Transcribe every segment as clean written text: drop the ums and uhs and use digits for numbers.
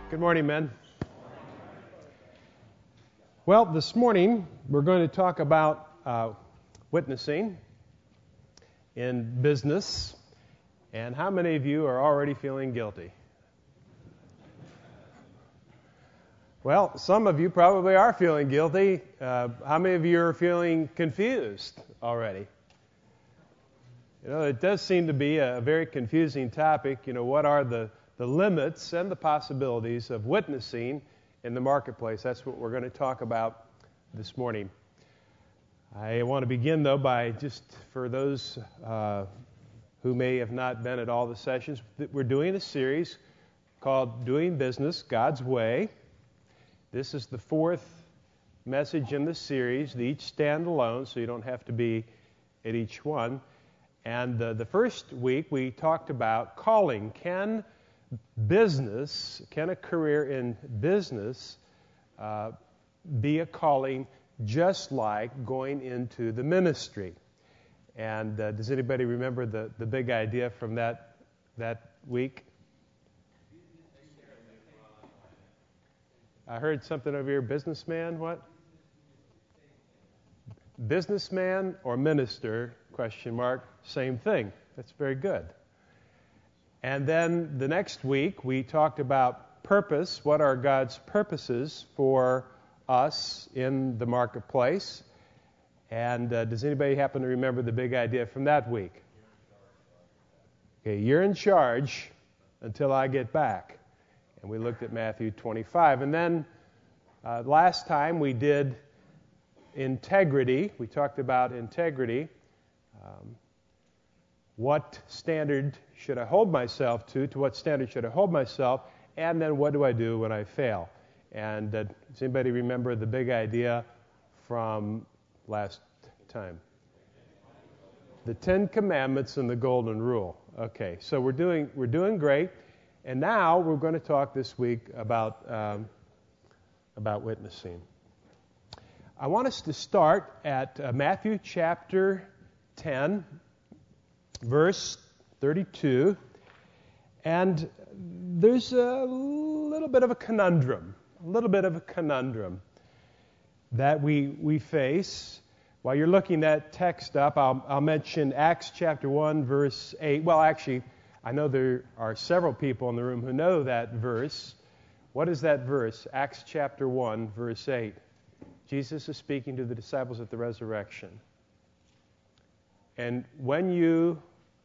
Good morning, men. Well, this morning we're going to talk about witnessing in business. And how many of you are already feeling guilty? Well, some of you probably are feeling guilty. How many of you are feeling confused already? You know, it does seem to be a very confusing topic. You know, what are the limits and the possibilities of witnessing in the marketplace? That's what we're going to talk about this morning. I want to begin, though, by just for those who may have not been at all the sessions, we're doing a series called Doing Business God's Way. This is the fourth message in the series. They each stand alone, so you don't have to be at each one. And the first week we talked about calling. Can a career in business be a calling just like going into the ministry? And does anybody remember the big idea from that week? I heard something over here. Businessman, what? Businessman or minister, ? Same thing. That's very good. And then the next week we talked about purpose. What are God's purposes for us in the marketplace? And does anybody happen to remember the big idea from that week? Okay, you're in charge until I get back. And we looked at Matthew 25. And then last time we did integrity. We talked about integrity. What standard should I hold myself to? To what standard should I hold myself? And then what do I do when I fail? And does anybody remember the big idea from last time? The Ten Commandments and the Golden Rule. Okay, so we're doing great. And now we're going to talk this week about witnessing. I want us to start at Matthew chapter 10, verse 32. And there's a little bit of a conundrum that we face. While you're looking that text up, I'll mention Acts chapter 1, verse 8. Well, actually, I know there are several people in the room who know that verse. What is that verse? Acts chapter 1, verse 8. Jesus is speaking to the disciples at the resurrection. And when you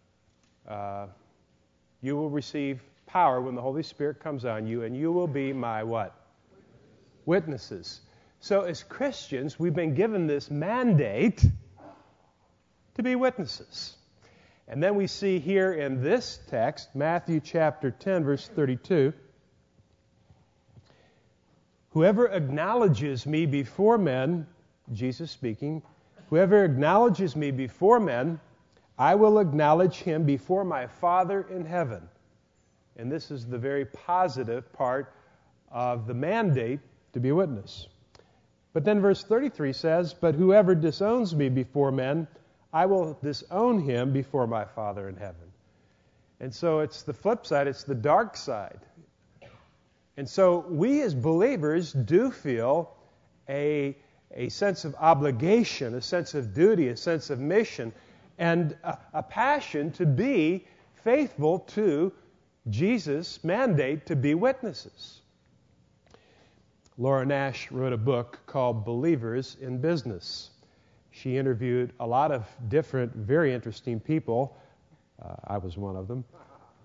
will receive power when the Holy Spirit comes on you, and you will be my what? Witnesses. So as Christians, we've been given this mandate to be witnesses. And then we see here in this text, Matthew chapter 10, verse 32, whoever acknowledges me before men, Jesus speaking, whoever acknowledges me before men, I will acknowledge him before my Father in heaven. And this is the very positive part of the mandate to be a witness. But then verse 33 says, but whoever disowns me before men, I will disown him before my Father in heaven. And so it's the flip side, it's the dark side. And so we as believers do feel a sense of obligation, a sense of duty, a sense of mission, and a passion to be faithful to Jesus' mandate to be witnesses. Laura Nash wrote a book called Believers in Business. She interviewed a lot of different, very interesting people. I was one of them.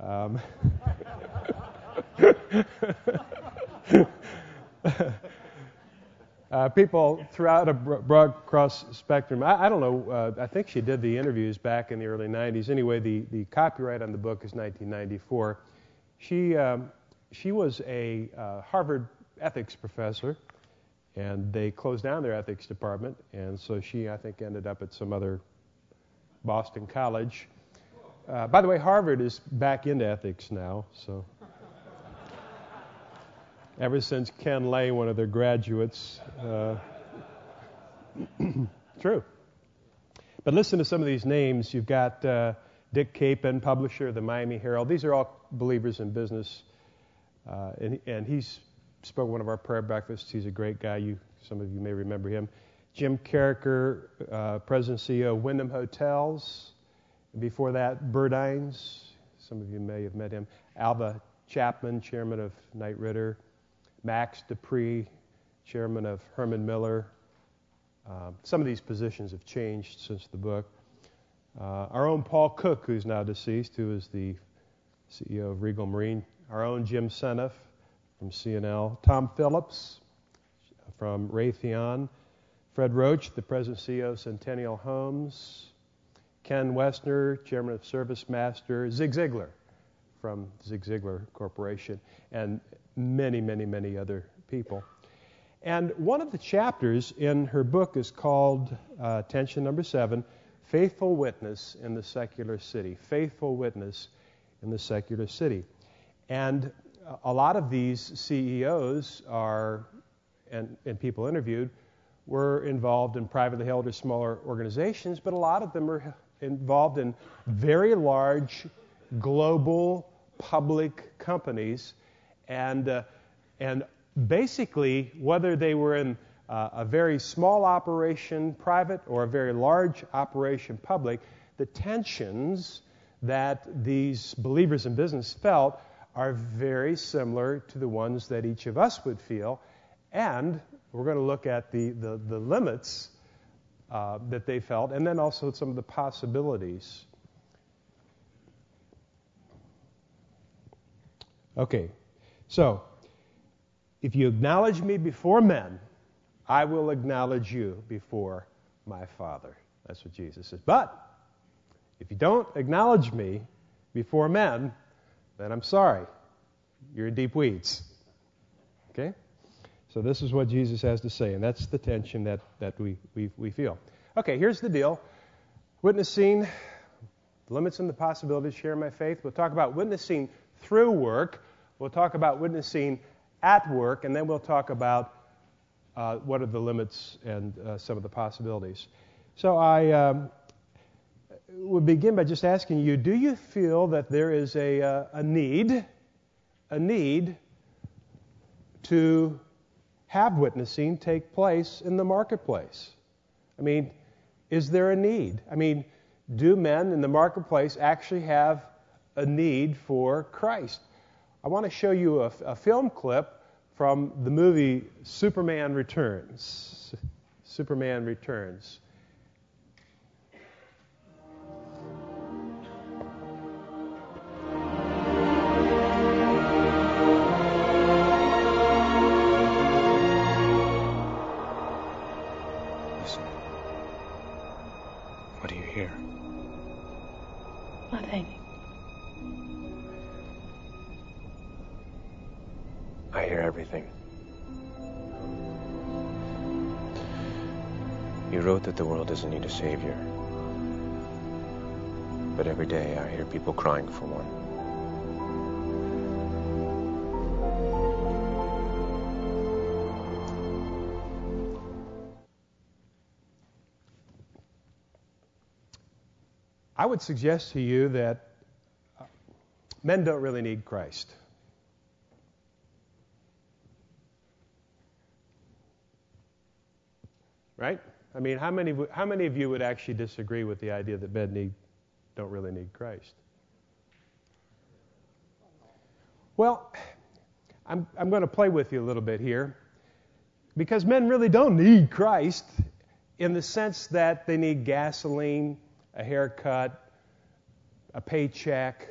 People throughout a broad cross spectrum. I don't know. I think she did the interviews back in the early 90s. Anyway, the copyright on the book is 1994. She was a Harvard ethics professor, and they closed down their ethics department, and so she, I think, ended up at some other Boston college. By the way, Harvard is back into ethics now, so ever since Ken Lay, one of their graduates. True. But listen to some of these names. You've got Dick Capon, publisher of the Miami Herald. These are all believers in business. And he's spoke at one of our prayer breakfasts. He's a great guy. Some of you may remember him. Jim Carricker, President and CEO of Wyndham Hotels. Before that, Burdines. Some of you may have met him. Alva Chapman, Chairman of Knight Ridder. Max Dupree, Chairman of Herman Miller. Some of these positions have changed since the book. Our own Paul Cook, who's now deceased, who is the CEO of Regal Marine. Our own Jim Seneff from CNL. Tom Phillips from Raytheon. Fred Roach, the President and CEO of Centennial Homes. Ken Westner, Chairman of ServiceMaster. Zig Ziglar from Zig Ziglar Corporation. And many, many, many other people. And one of the chapters in her book is called, attention number 7, Faithful Witness in the Secular City. Faithful Witness in the Secular City. And a lot of these CEOs and people interviewed were involved in privately held or smaller organizations, but a lot of them are involved in very large global public companies. And basically, whether they were in a very small operation, private, or a very large operation, public, the tensions that these believers in business felt are very similar to the ones that each of us would feel. And we're going to look at the limits that they felt, and then also some of the possibilities. Okay, so if you acknowledge me before men, I will acknowledge you before my Father. That's what Jesus says. But if you don't acknowledge me before men, then I'm sorry. You're in deep weeds. Okay? So this is what Jesus has to say, and that's the tension that we feel. Okay, here's the deal. Witnessing, the limits and the possibilities, sharing my faith. We'll talk about witnessing through work. We'll talk about witnessing at work, and then we'll talk about what are the limits and some of the possibilities. So I would begin by just asking you, do you feel that there is a need to have witnessing take place in the marketplace? I mean, is there a need? I mean, do men in the marketplace actually have a need for Christ? I want to show you a film clip from the movie Superman Returns. Superman Returns. Listen. What do you hear? Nothing. I hear everything. You wrote that the world doesn't need a savior. But every day I hear people crying for one. I would suggest to you that men don't really need Christ. Right? I mean, how many of you would actually disagree with the idea that men don't really need Christ? Well, I'm going to play with you a little bit here, because men really don't need Christ in the sense that they need gasoline, a haircut, a paycheck,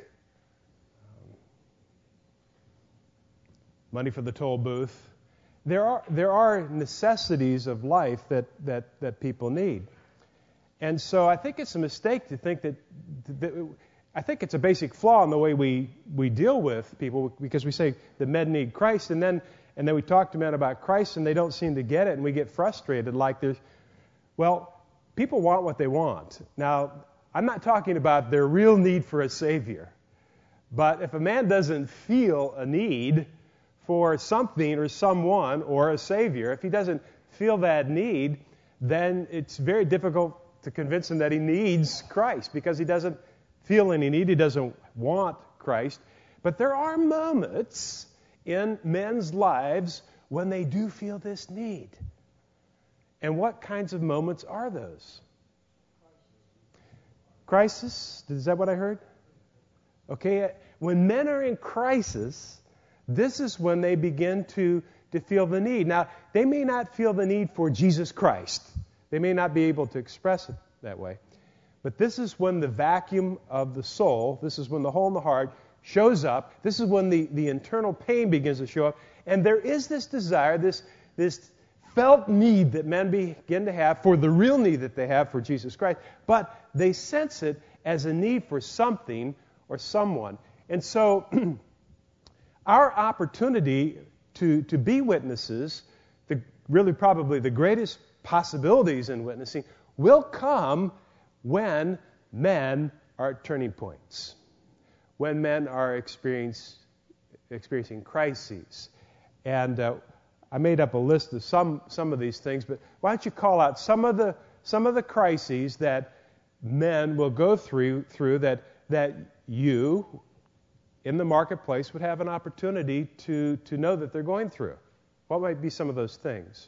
money for the toll booth. There are necessities of life that people need. And so I think it's a mistake to think that I think it's a basic flaw in the way we deal with people, because we say the men need Christ, and then we talk to men about Christ and they don't seem to get it, and we get frustrated like there's, well, people want what they want. Now, I'm not talking about their real need for a Savior, but if a man doesn't feel a need for something or someone or a Savior, if he doesn't feel that need, then it's very difficult to convince him that he needs Christ, because he doesn't feel any need, he doesn't want Christ. But there are moments in men's lives when they do feel this need. And what kinds of moments are those? Crisis? Is that what I heard? Okay, when men are in crisis, this is when they begin to feel the need. Now, they may not feel the need for Jesus Christ. They may not be able to express it that way. But this is when the vacuum of the soul, this is when the hole in the heart shows up. This is when the internal pain begins to show up. And there is this desire, this felt need that men begin to have for the real need that they have for Jesus Christ. But they sense it as a need for something or someone. And so our opportunity to be witnesses, really probably the greatest possibilities in witnessing, will come when men are at turning points, when men are experiencing crises. And I made up a list of some of these things, but why don't you call out some of the crises that men will go through that you in the marketplace would have an opportunity to know that they're going through. What might be some of those things?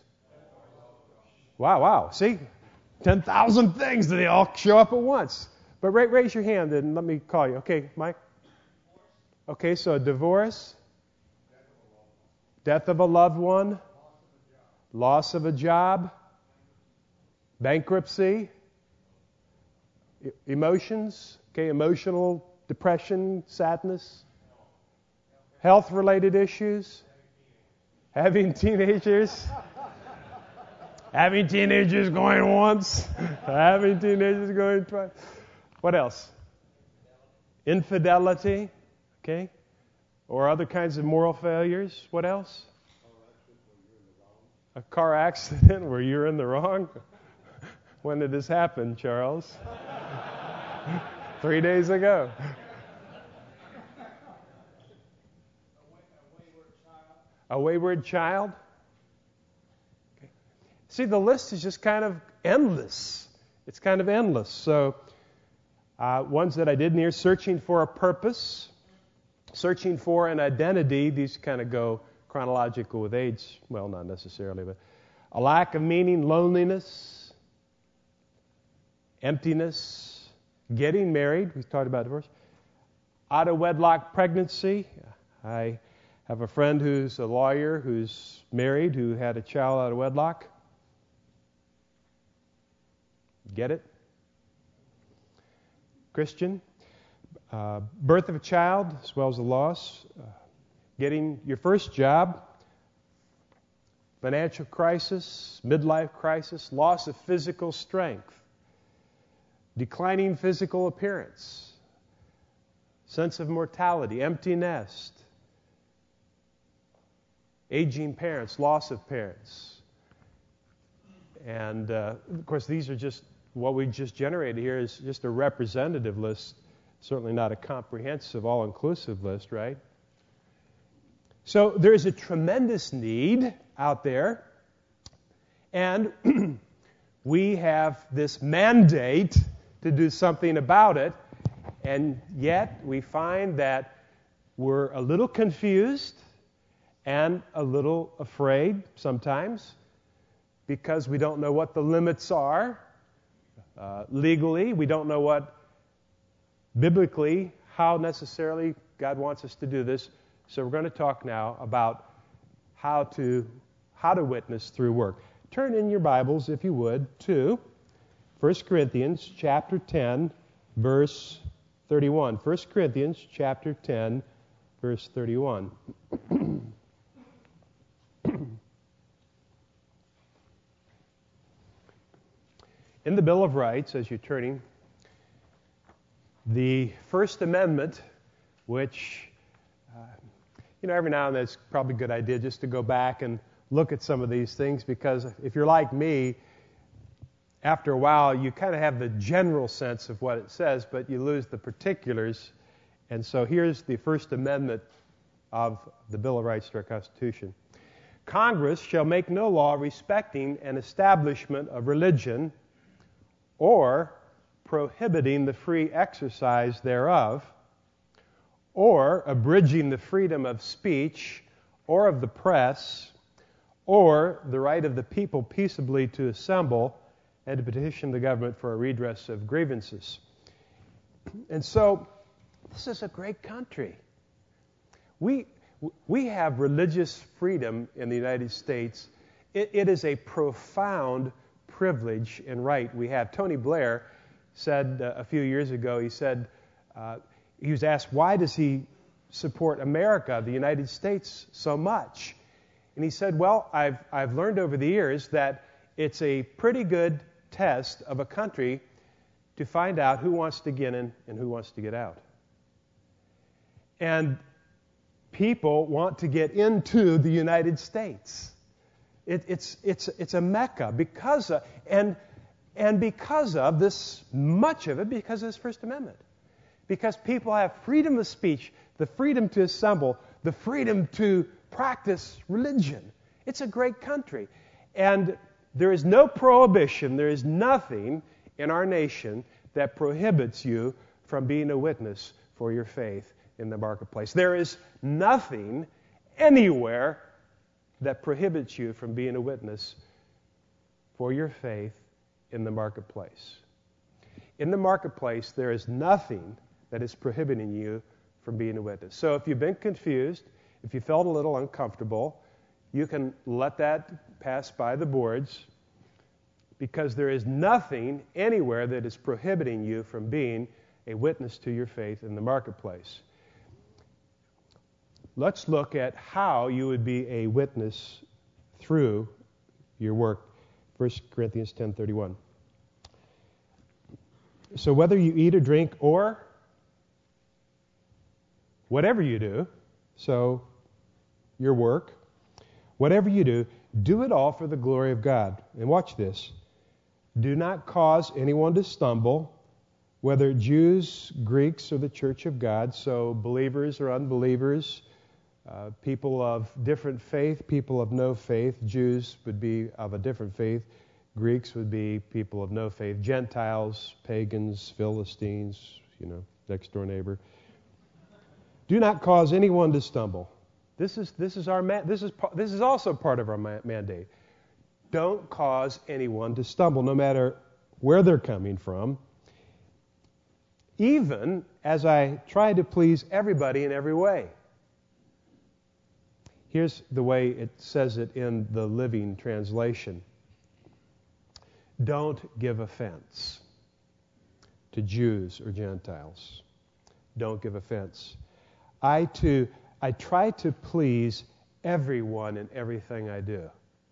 Wow. See? 10,000 things, they all show up at once. But raise your hand and let me call you. Okay, Mike? Okay, so divorce, death of a loved one, loss of a job, bankruptcy, emotions, okay, emotional depression, sadness, health-related issues, having teenagers. Having teenagers going once, having teenagers going twice. What else? Infidelity, okay? Or other kinds of moral failures. What else? A car accident where you're in the wrong. When did this happen, Charles? 3 days ago. A wayward child. See, the list is just kind of endless. It's kind of endless. So, ones that I did near, searching for a purpose, searching for an identity. These kind of go chronological with age. Well, not necessarily, but a lack of meaning, loneliness, emptiness, getting married. We talked about divorce. Out of wedlock pregnancy. I have a friend who's a lawyer who's married who had a child out of wedlock. Get it? Christian. Birth of a child, as well as the loss. Getting your first job. Financial crisis, midlife crisis, loss of physical strength. Declining physical appearance. Sense of mortality, empty nest. Aging parents, loss of parents. And, of course, these are just what we just generated here is just a representative list, certainly not a comprehensive, all-inclusive list, right? So there is a tremendous need out there, and we have this mandate to do something about it, and yet we find that we're a little confused and a little afraid sometimes because we don't know what the limits are. Legally, we don't know what biblically, how necessarily God wants us to do this. So we're going to talk now about how to witness through work. Turn in your Bibles, if you would, to 1 Corinthians chapter 10, verse 31. 1 Corinthians chapter 10, verse 31. In the Bill of Rights, as you're turning, the First Amendment, which, every now and then it's probably a good idea just to go back and look at some of these things, because if you're like me, after a while you kind of have the general sense of what it says, but you lose the particulars. And so here's the First Amendment of the Bill of Rights to our Constitution. Congress shall make no law respecting an establishment of religion or prohibiting the free exercise thereof, or abridging the freedom of speech, or of the press, or the right of the people peaceably to assemble and to petition the government for a redress of grievances. And so, this is a great country. We have religious freedom in the United States. It is a profound privilege and right we have. Tony Blair said a few years ago, he said, he was asked, why does he support America, the United States, so much? And he said, well, I've learned over the years that it's a pretty good test of a country to find out who wants to get in and who wants to get out. And people want to get into the United States. It's a mecca because of, and because of this, much of it because of this First Amendment. Because people have freedom of speech, the freedom to assemble, the freedom to practice religion. It's a great country. And there is no prohibition, there is nothing in our nation that prohibits you from being a witness for your faith in the marketplace. There is nothing anywhere that prohibits you from being a witness for your faith in the marketplace. In the marketplace, there is nothing that is prohibiting you from being a witness. So if you've been confused, if you felt a little uncomfortable, you can let that pass by the boards, because there is nothing anywhere that is prohibiting you from being a witness to your faith in the marketplace. Let's look at how you would be a witness through your work. 1 Corinthians 10:31. So whether you eat or drink or whatever you do, so your work, whatever you do, do it all for the glory of God. And watch this. Do not cause anyone to stumble, whether Jews, Greeks, or the church of God, so believers or unbelievers, people of different faith, people of no faith. Jews would be of a different faith. Greeks would be people of no faith. Gentiles, pagans, Philistines, next door neighbor. Do not cause anyone to stumble. This is also part of our mandate. Don't cause anyone to stumble, no matter where they're coming from, even as I try to please everybody in every way. Here's the way it says it in the Living Translation. Don't give offense to Jews or Gentiles. Don't give offense. I try to please everyone in everything I do.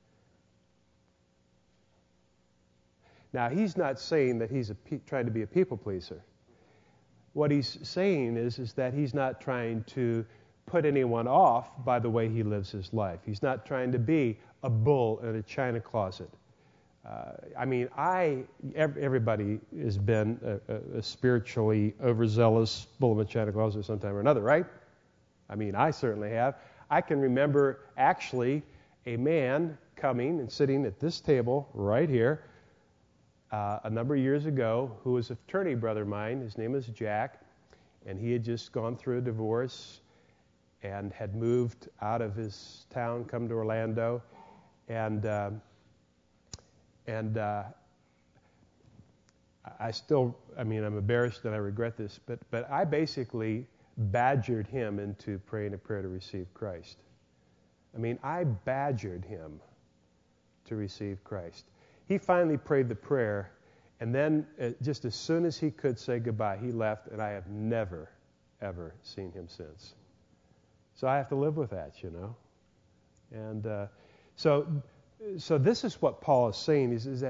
Now, he's not saying that he's trying to be a people pleaser. What he's saying is that he's not trying to put anyone off by the way he lives his life. He's not trying to be a bull in a china closet. Everybody has been a spiritually overzealous bull in a china closet sometime or another, right? I certainly have. I can remember actually a man coming and sitting at this table right here a number of years ago who was a fraternity brother of mine. His name was Jack, and he had just gone through a divorce and had moved out of his town, come to Orlando, and I'm embarrassed and I regret this, but I basically badgered him into praying a prayer to receive Christ. I badgered him to receive Christ. He finally prayed the prayer, and then just as soon as he could say goodbye, he left, and I have never, ever seen him since. So I have to live with that, And so this is what Paul is saying: is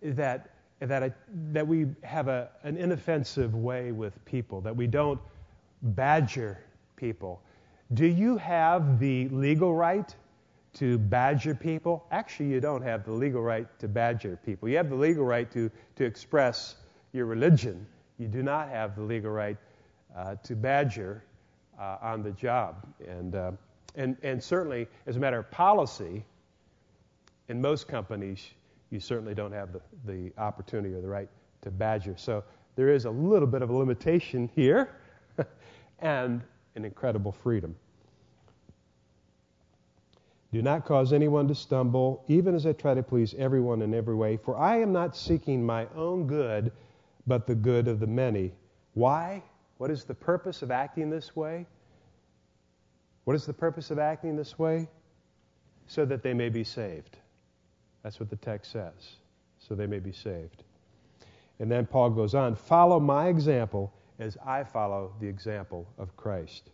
that we have an inoffensive way with people, that we don't badger people. Do you have the legal right to badger people? Actually, you don't have the legal right to badger people. You have the legal right to express your religion. You do not have the legal right to badger on the job. And certainly, as a matter of policy, in most companies, you certainly don't have the opportunity or the right to badger. So there is a little bit of a limitation here and an incredible freedom. Do not cause anyone to stumble, even as I try to please everyone in every way. For I am not seeking my own good, but the good of the many. Why? What is the purpose of acting this way? What is the purpose of acting this way? So that they may be saved. That's what the text says. So they may be saved. And then Paul goes on, follow my example as I follow the example of Christ.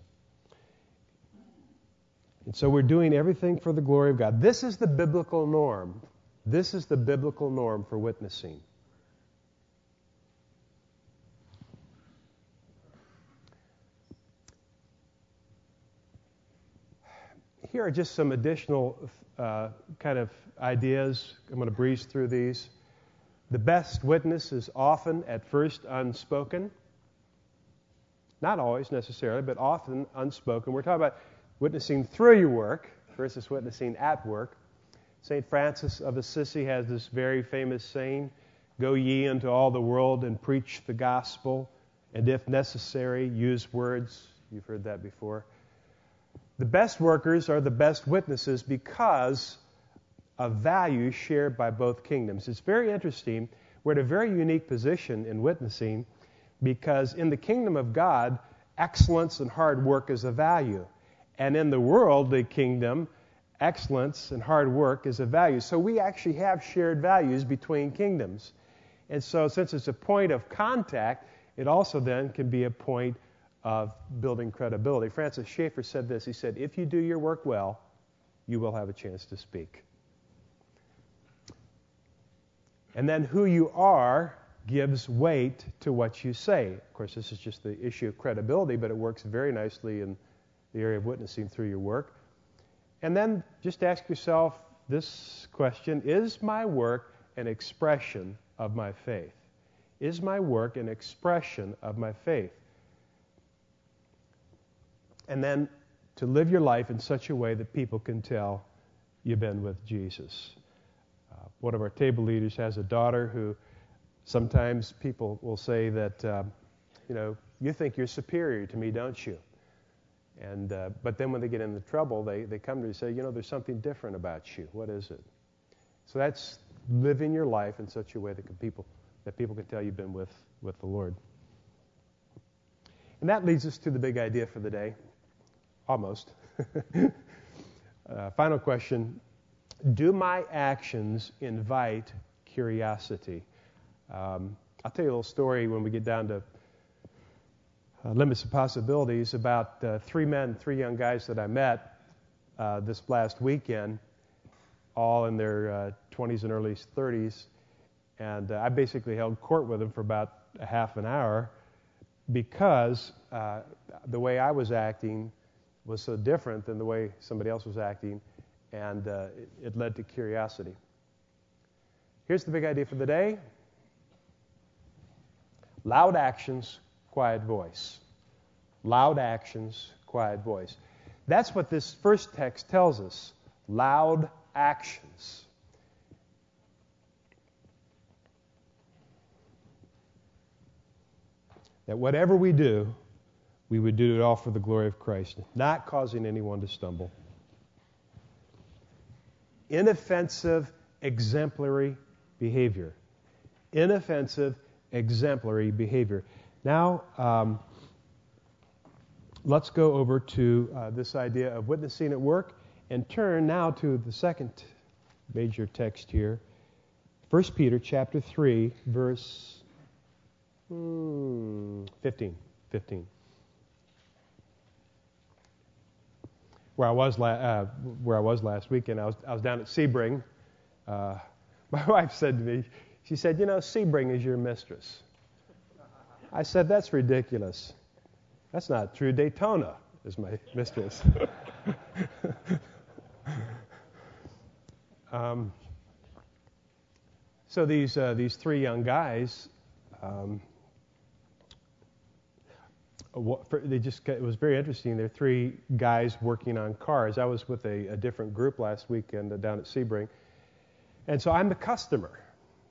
And so we're doing everything for the glory of God. This is the biblical norm. This is the biblical norm for witnessing. Here are just some additional kind of ideas. I'm going to breeze through these. The best witness is often at first unspoken. Not always necessarily, but often unspoken. We're talking about witnessing through your work versus witnessing at work. St. Francis of Assisi has this very famous saying, go ye into all the world and preach the gospel, and if necessary, use words. You've heard that before. The best workers are the best witnesses because of values shared by both kingdoms. It's very interesting. We're at a very unique position in witnessing because in the kingdom of God, excellence and hard work is a value. And in the worldly kingdom, excellence and hard work is a value. So we actually have shared values between kingdoms. And so since it's a point of contact, it also then can be a point of building credibility. Francis Schaeffer said this. He said, if you do your work well, you will have a chance to speak. And then who you are gives weight to what you say. Of course, this is just the issue of credibility, but it works very nicely in the area of witnessing through your work. And then just ask yourself this question, is my work an expression of my faith? Is my work an expression of my faith? And then to live your life in such a way that people can tell you've been with Jesus. One of our table leaders has a daughter who sometimes people will say that, you think you're superior to me, don't you? And but then when they get into trouble, they come to you and say, there's something different about you. What is it? So that's living your life in such a way that people can tell you've been with the Lord. And that leads us to the big idea for the day. Almost. Final question. Do my actions invite curiosity? I'll tell you a little story when we get down to limits of possibilities about three young guys that I met this last weekend, all in their 20s and early 30s. And I basically held court with them for about a half an hour because the way I was acting was so different than the way somebody else was acting, and it led to curiosity. Here's the big idea for the day. Loud actions, quiet voice. Loud actions, quiet voice. That's what this first text tells us. Loud actions. That whatever we do, we would do it all for the glory of Christ, not causing anyone to stumble. Inoffensive, exemplary behavior. Inoffensive, exemplary behavior. Now, let's go over to this idea of witnessing at work and turn now to the second major text here. 1 Peter chapter 3, verse 15. Where I was last weekend, I was down at Sebring. My wife said to me, she said, Sebring is your mistress. I said, that's ridiculous. That's not true. Daytona is my mistress. So these three young guys, it was very interesting. There are three guys working on cars. I was with a different group last weekend down at Sebring. And so I'm the customer.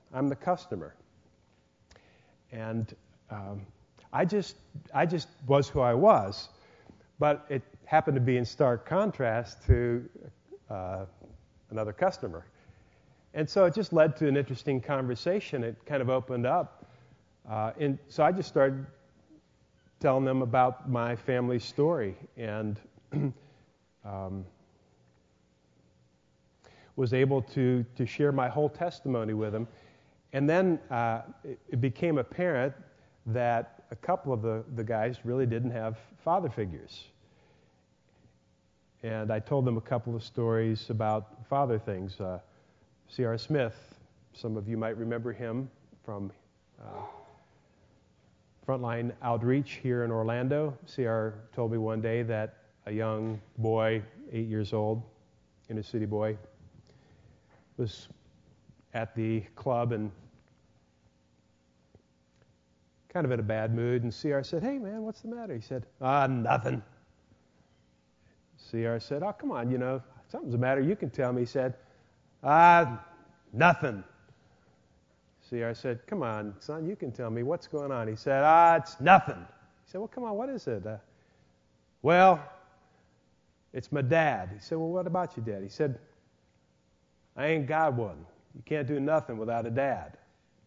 And I just was who I was. But it happened to be in stark contrast to another customer. And so it just led to an interesting conversation. It kind of opened up. And so I just started telling them about my family story and was able to share my whole testimony with them. And then it became apparent that a couple of the guys really didn't have father figures. And I told them a couple of stories about father things. C.R. Smith, some of you might remember him from Frontline Outreach here in Orlando. C.R. told me one day that a young boy, 8 years old, inner city boy, was at the club and kind of in a bad mood, and C.R. said, "Hey, man, what's the matter?" He said, "Nothing." C.R. said, "Oh, come on, something's the matter. You can tell me." He said, "Nothing." C.R. said, "Come on, son, you can tell me what's going on." He said, "It's nothing." He said, "Well, come on, what is it?" "Well, it's my dad." He said, "Well, what about your dad?" He said, "I ain't got one. You can't do nothing without a dad."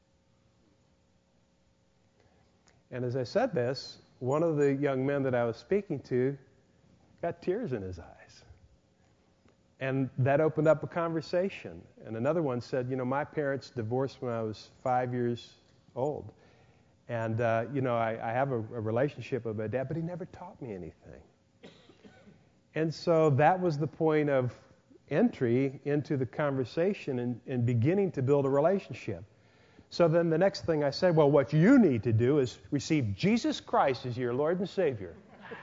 And as I said this, one of the young men that I was speaking to got tears in his eyes. And that opened up a conversation. And another one said, "My parents divorced when I was 5 years old. And, I have a relationship with my dad, but he never taught me anything." And so that was the point of entry into the conversation and beginning to build a relationship. So then the next thing I said, well, what you need to do is receive Jesus Christ as your Lord and Savior.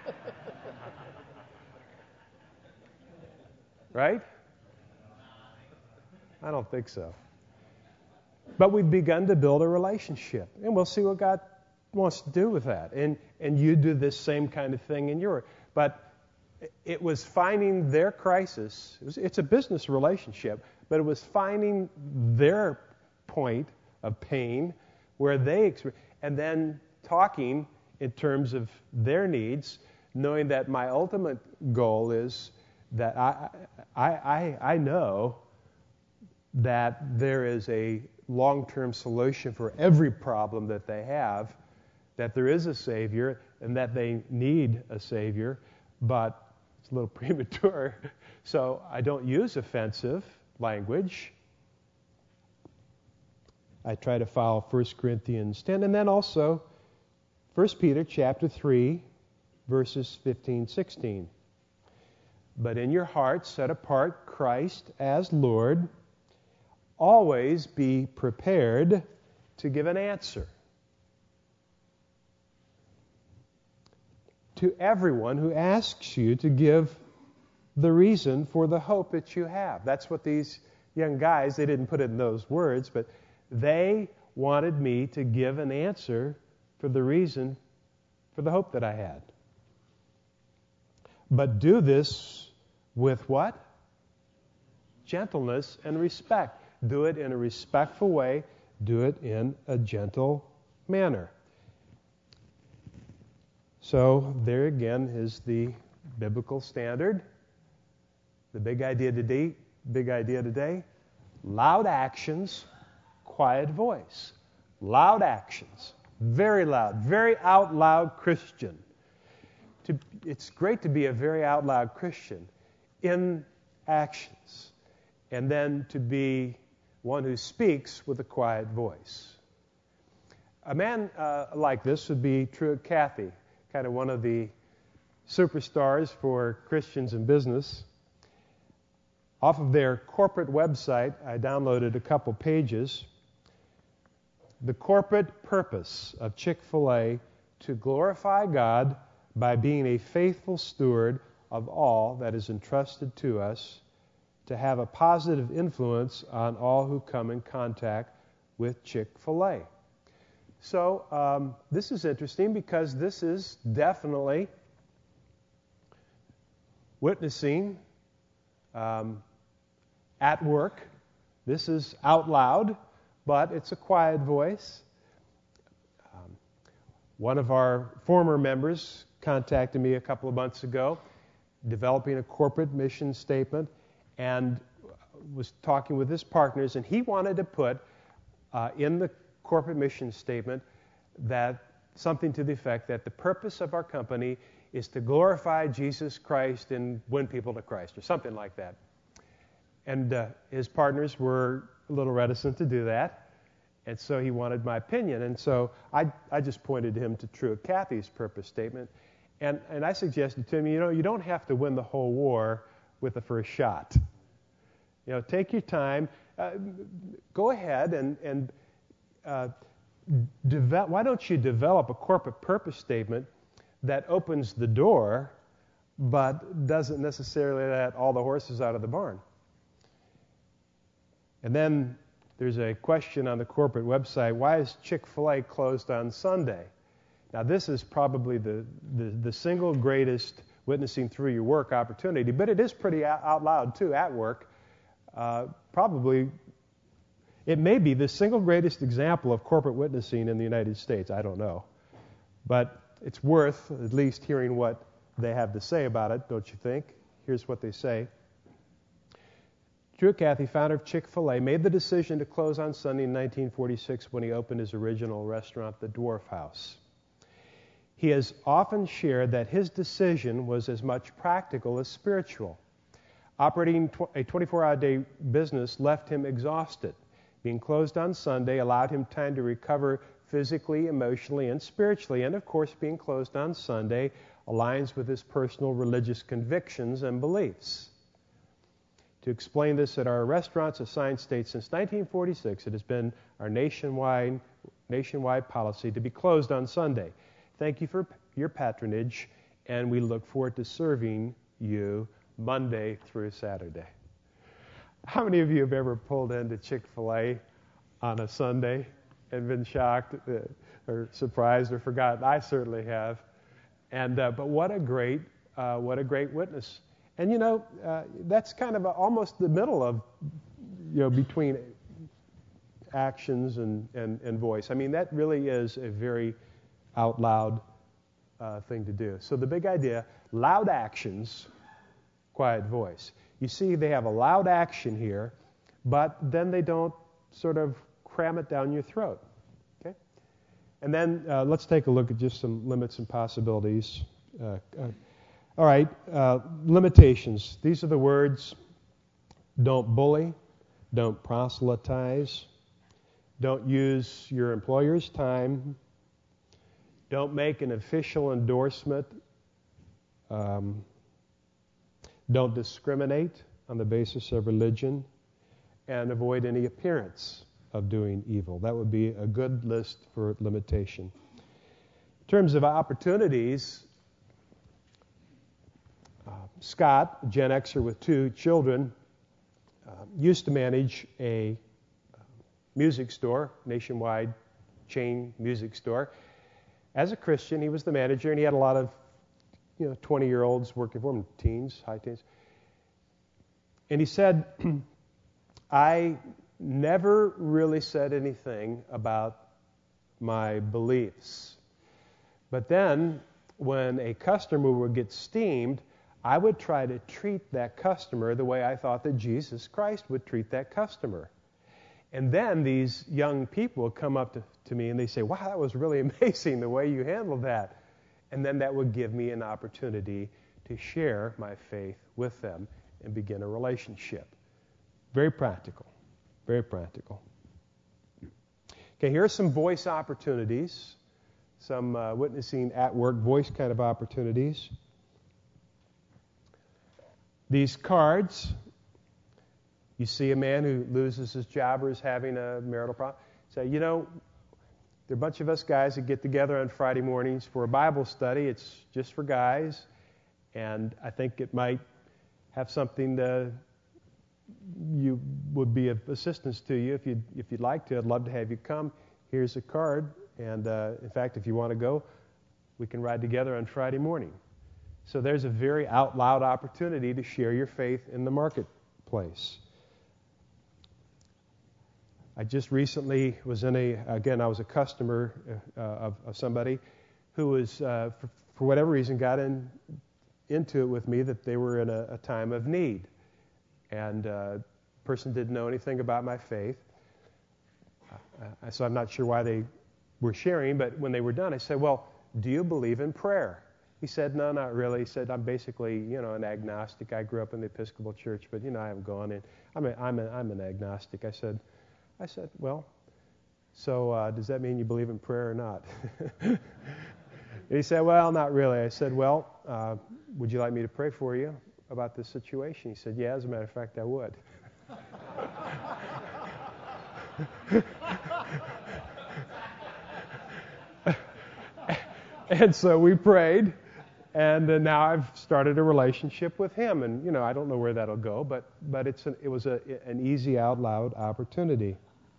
Right? I don't think so. But we've begun to build a relationship, and we'll see what God wants to do with that. And you do this same kind of thing in your. But it was finding their crisis. It's a business relationship, but it was finding their point of pain where they and then talking in terms of their needs, knowing that my ultimate goal is that I know that there is a long-term solution for every problem that they have, that there is a Savior, and that they need a Savior, but it's a little premature, so I don't use offensive language. I try to follow 1 Corinthians 10, and then also 1 Peter chapter 3, verses 15, 16. But in your hearts set apart Christ as Lord. Always be prepared to give an answer to everyone who asks you to give the reason for the hope that you have. That's what these young guys, they didn't put it in those words, but they wanted me to give an answer for the reason for the hope that I had. But do this with what? Gentleness and respect. Do it in a respectful way. Do it in a gentle manner. So there again is the biblical standard. The big idea today, loud actions, quiet voice. Loud actions, very loud, very out loud Christian. It's great to be a very out loud Christian in actions, and then to be one who speaks with a quiet voice. A man like this would be Truett Cathy, kind of one of the superstars for Christians in business. Off of their corporate website, I downloaded a couple pages. The corporate purpose of Chick-fil-A: to glorify God by being a faithful steward of all that is entrusted to us, to have a positive influence on all who come in contact with Chick-fil-A. So this is interesting because this is definitely witnessing at work. This is out loud, but it's a quiet voice. One of our former members contacted me a couple of months ago, developing a corporate mission statement, and was talking with his partners, and he wanted to put in the corporate mission statement that something to the effect that the purpose of our company is to glorify Jesus Christ and win people to Christ, or something like that. And his partners were a little reticent to do that, and so he wanted my opinion. And so I just pointed him to Truett Cathy's purpose statement, and I suggested to him, you don't have to win the whole war with the first shot. Take your time. Go ahead and why don't you develop a corporate purpose statement that opens the door but doesn't necessarily let all the horses out of the barn? And then there's a question on the corporate website, why is Chick-fil-A closed on Sunday? Now, this is probably the single greatest witnessing through your work opportunity, but it is pretty out loud, too, at work. Probably, it may be the single greatest example of corporate witnessing in the United States. I don't know. But it's worth at least hearing what they have to say about it, don't you think? Here's what they say. Truett Cathy, founder of Chick-fil-A, made the decision to close on Sunday in 1946 when he opened his original restaurant, the Dwarf House. He has often shared that his decision was as much practical as spiritual. Operating a 24-hour-a-day business left him exhausted. Being closed on Sunday allowed him time to recover physically, emotionally, and spiritually. And, of course, being closed on Sunday aligns with his personal religious convictions and beliefs. To explain this, at our restaurants, a sign states, since 1946, it has been our nationwide policy to be closed on Sunday. Thank you for your patronage, and we look forward to serving you Monday through Saturday. How many of you have ever pulled into Chick-fil-A on a Sunday and been shocked or surprised or forgotten? I certainly have. And but what a great witness. And that's kind of almost the middle of between actions and voice. I mean, that really is a very out loud thing to do. So the big idea: loud actions, quiet voice. You see, they have a loud action here, but then they don't sort of cram it down your throat. Okay? And then let's take a look at just some limits and possibilities. All right, limitations. These are the words: don't bully, don't proselytize, don't use your employer's time, don't make an official endorsement, don't discriminate on the basis of religion, and avoid any appearance of doing evil. That would be a good list for limitation. In terms of opportunities, Scott, a Gen Xer with 2 children, used to manage a music store, nationwide chain music store. As a Christian, he was the manager, and he had a lot of 20-year-olds working for him, teens, high teens. And he said, I never really said anything about my beliefs. But then, when a customer would get steamed, I would try to treat that customer the way I thought that Jesus Christ would treat that customer. And then these young people would come up to me and they say, wow, that was really amazing the way you handled that. And then that would give me an opportunity to share my faith with them and begin a relationship. Very practical. Very practical. Okay, here are some voice opportunities, some witnessing at work voice kind of opportunities. These cards, you see a man who loses his job or is having a marital problem. Say, there are a bunch of us guys that get together on Friday mornings for a Bible study. It's just for guys, and I think it might have something that you would be of assistance to you if you'd like to. I'd love to have you come. Here's a card, and in fact, if you want to go, we can ride together on Friday morning. So there's a very out loud opportunity to share your faith in the marketplace. I just recently was I was a customer of somebody who was, for whatever reason, got into it with me that they were in a time of need. And person didn't know anything about my faith. So I'm not sure why they were sharing, but when they were done, I said, well, do you believe in prayer? He said, no, not really. He said, I'm basically, an agnostic. I grew up in the Episcopal Church, but, I haven't gone in. I'm an agnostic. I said, well, so does that mean you believe in prayer or not? He said, well, not really. I said, well, would you like me to pray for you about this situation? He said, yeah, as a matter of fact, I would. And so we prayed, and now I've started a relationship with him. And, I don't know where that'll go, but it was an easy out loud opportunity.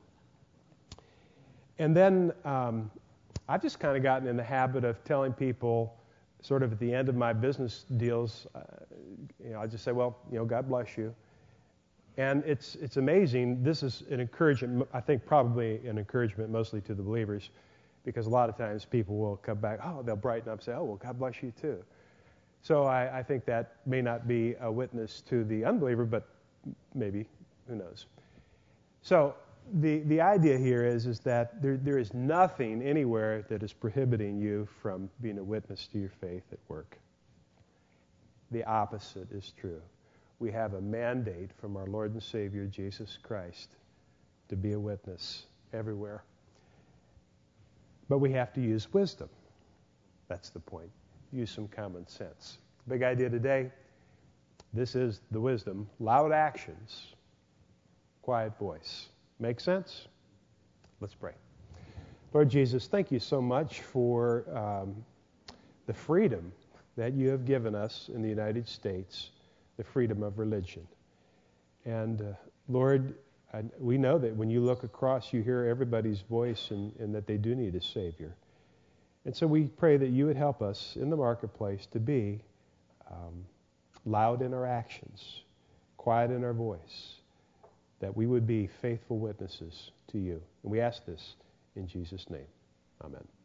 And then I've just kind of gotten in the habit of telling people sort of at the end of my business deals, I just say, well, God bless you. And it's amazing. This is an encouragement, I think probably an encouragement mostly to the believers, because a lot of times people will come back, they'll brighten up and say, oh, well, God bless you too. So I think that may not be a witness to the unbeliever, but maybe, who knows. So the idea here is that there is nothing anywhere that is prohibiting you from being a witness to your faith at work. The opposite is true. We have a mandate from our Lord and Savior, Jesus Christ, to be a witness everywhere. But we have to use wisdom. That's the point. Use some common sense. Big idea today, this is the wisdom. Loud actions, quiet voice. Make sense? Let's pray. Lord Jesus, thank you so much for the freedom that you have given us in the United States, the freedom of religion. And Lord, we know that when you look across, you hear everybody's voice and that they do need a Savior. And so we pray that you would help us in the marketplace to be loud in our actions, quiet in our voice, that we would be faithful witnesses to you. And we ask this in Jesus' name. Amen.